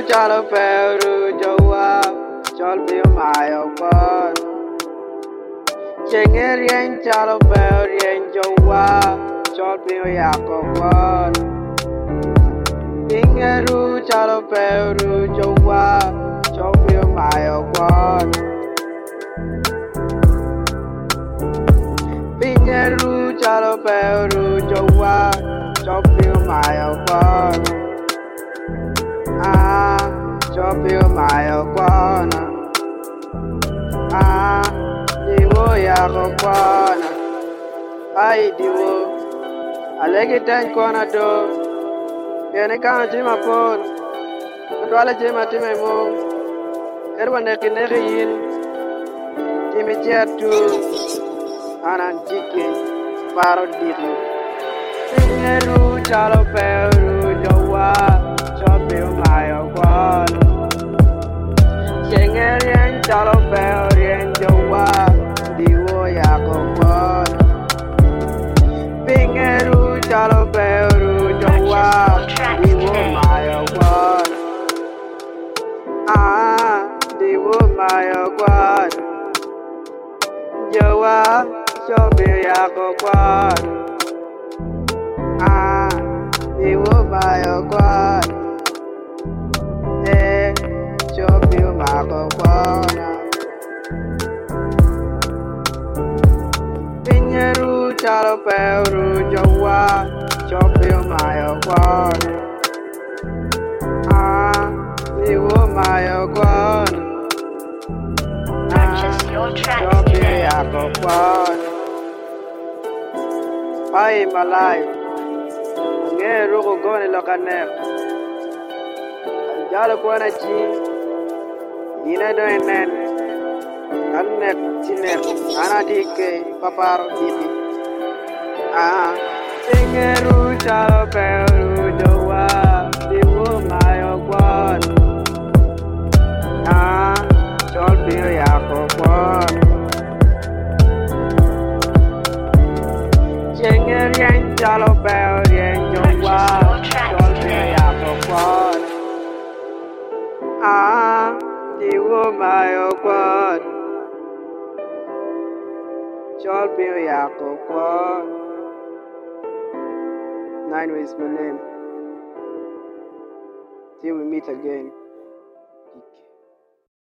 chalo peru jowa chol bio mayo kon Chengerian chalo peru jowa chol bio yako kon Pingeru chalo peru jowa chol bio mayo kon Pingeru chalo peru jowa chol bio mayo kon Chopio mayo kwana diwo ya kwana ai diwo alege tan kwana do yene kana jima pon kutwala jima time mo kerwa ne kinere yin timi chetu anan tike paro ditu Pingeru chalo peru jowa Chopio mayo kwana Chengerian chalo peru jowa diwo yako kwana Pingeru chalo peru jowa diwo mayo kwana diwo mayo kwana jowa Chopio yako kwana diwo mayo kwana Chopio mayo kwana Pingeru chalo peru jowa Chopio mayo kwana diwo mayo kwana Chopio yako kwana Pai malayo Ngeru kugone lokanek Jalo kwana chi Ina do enen Kanek chinek Anatike paparo titi Pingeru chalo peru jowa diwo mayo kwana Chol bio yako kwana Chengerian chalo peru jowa Chol bio yako kwana diwo mayo kwana Chol bio yako kwana 9 is my name. Till we meet again.